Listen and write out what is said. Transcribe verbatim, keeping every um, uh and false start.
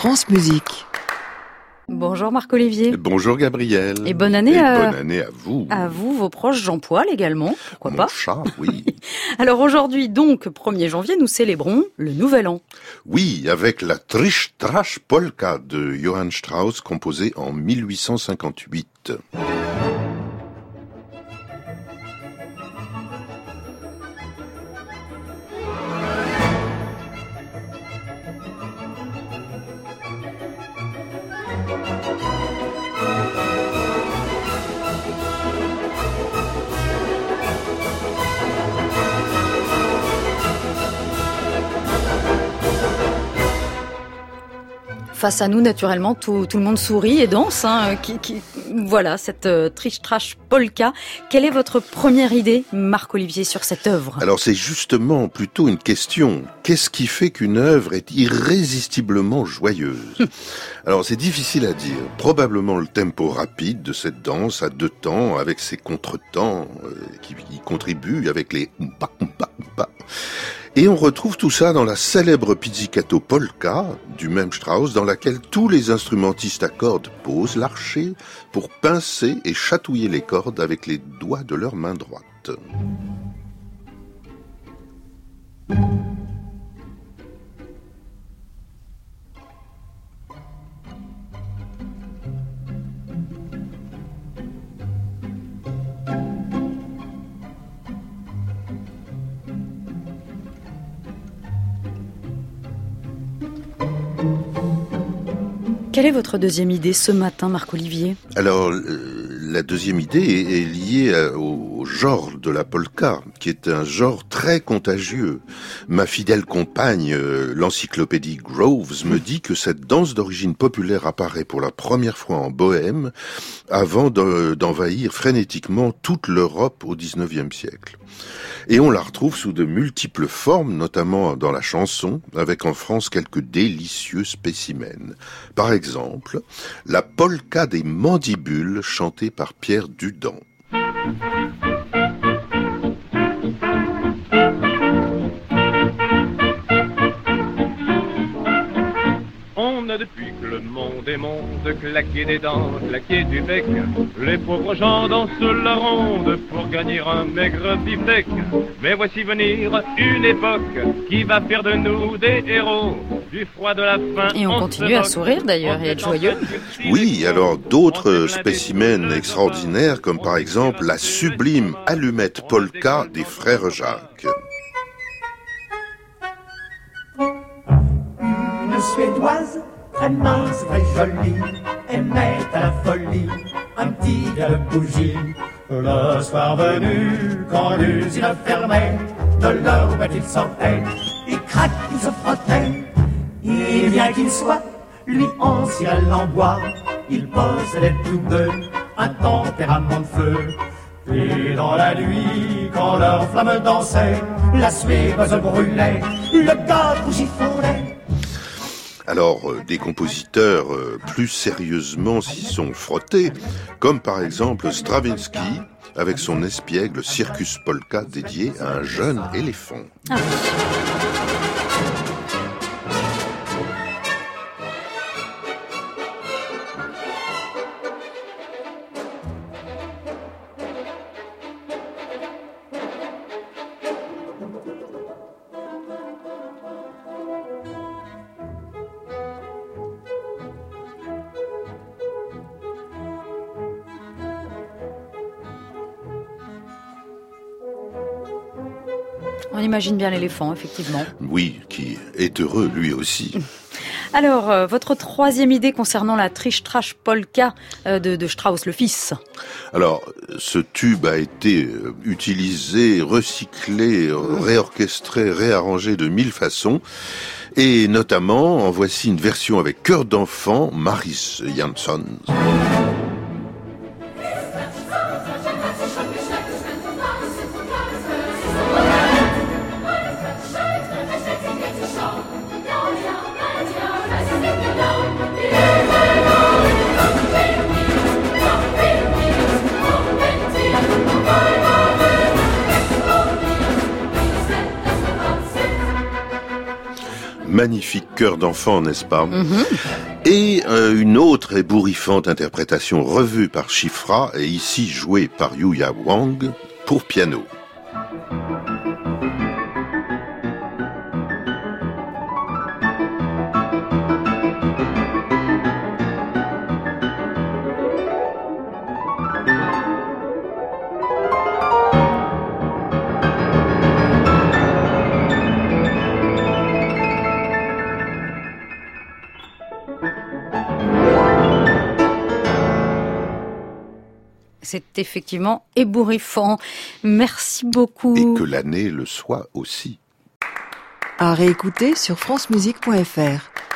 France Musique. Bonjour Marc-Olivier. Bonjour Gabriel. Et bonne année, Et à... bonne année à vous. À vous, vos proches, Jean Poil également, pourquoi Mon pas. chat, oui. Alors aujourd'hui, donc, premier janvier, nous célébrons le Nouvel An. Oui, avec la Trish Trash Polka de Johann Strauss, composée en mille huit cent cinquante-huit. Face à nous, naturellement, tout, tout le monde sourit et danse. Hein, qui, qui, voilà, cette euh, Trish Trash Polka. Quelle est votre première idée, Marc-Olivier, sur cette œuvre ? Alors c'est justement plutôt une question. Qu'est-ce qui fait qu'une œuvre est irrésistiblement joyeuse ? Alors c'est difficile à dire. Probablement le tempo rapide de cette danse à deux temps, avec ses contretemps euh, qui y contribuent, avec les umpa, umpa, umpa. Et on retrouve tout ça dans la célèbre pizzicato polka du même Strauss, dans laquelle tous les instrumentistes à cordes posent l'archet pour pincer et chatouiller les cordes avec les doigts de leur main droite. Quelle est votre deuxième idée ce matin, Marc-Olivier ? Alors, euh, la deuxième idée est, est liée à, au, au genre de la polka, qui est un genre très contagieux. Ma fidèle compagne, euh, l'encyclopédie Groves, me dit que cette danse d'origine populaire apparaît pour la première fois en Bohème, avant de, d'envahir frénétiquement toute l'Europe au dix-neuvième siècle. Et on la retrouve sous de multiples formes, notamment dans la chanson, avec en France quelques délicieux spécimens. Par exemple, la polka des mandibules chantée par Pierre Dudant. On a depuis que le monde est monde claqué des dents, claqué du bec. Les pauvres gens dansent la ronde pour gagner un maigre beefsteak. Mais voici venir une époque qui va faire de nous des héros. Du froid de la faim. Et on, on continue à sourire d'ailleurs et être joyeux. Oui, alors d'autres spécimens extraordinaires, comme par exemple la sublime allumette polka des frères Jacques. Une Suédoise, très mince, très jolie, aimait à la folie un petit gars de bougie. Le soir venu, quand l'usine fermait, de leur bête il sortait, et crac, il se frottait. Et bien qu'il soit, lui en ciel en bois, il possédait tous deux un tempérament de feu. Et dans la nuit, quand leur flamme dansait, la suédoise brûlait, le gars rougifondait. Alors, euh, des compositeurs euh, plus sérieusement s'y sont frottés, comme par exemple Stravinsky, avec son espiègle Circus Polka dédié à un jeune éléphant. Ah. On imagine bien l'éléphant, effectivement. Oui, qui est heureux lui aussi. Alors, euh, votre troisième idée concernant la Trish Trash Polka euh, de, de Strauss, le fils. Alors, ce tube a été euh, utilisé, recyclé, réorchestré, réarrangé de mille façons. Et notamment, en voici une version avec chœur d'enfant, Maris Jansson. magnifique chœur d'enfant, n'est-ce pas? Mm-hmm. Et euh, une autre ébouriffante interprétation revue par Shifra et ici jouée par Yuya Wang pour piano. C'est effectivement ébouriffant. Merci beaucoup. Et que l'année le soit aussi. À réécouter sur francemusique point f r.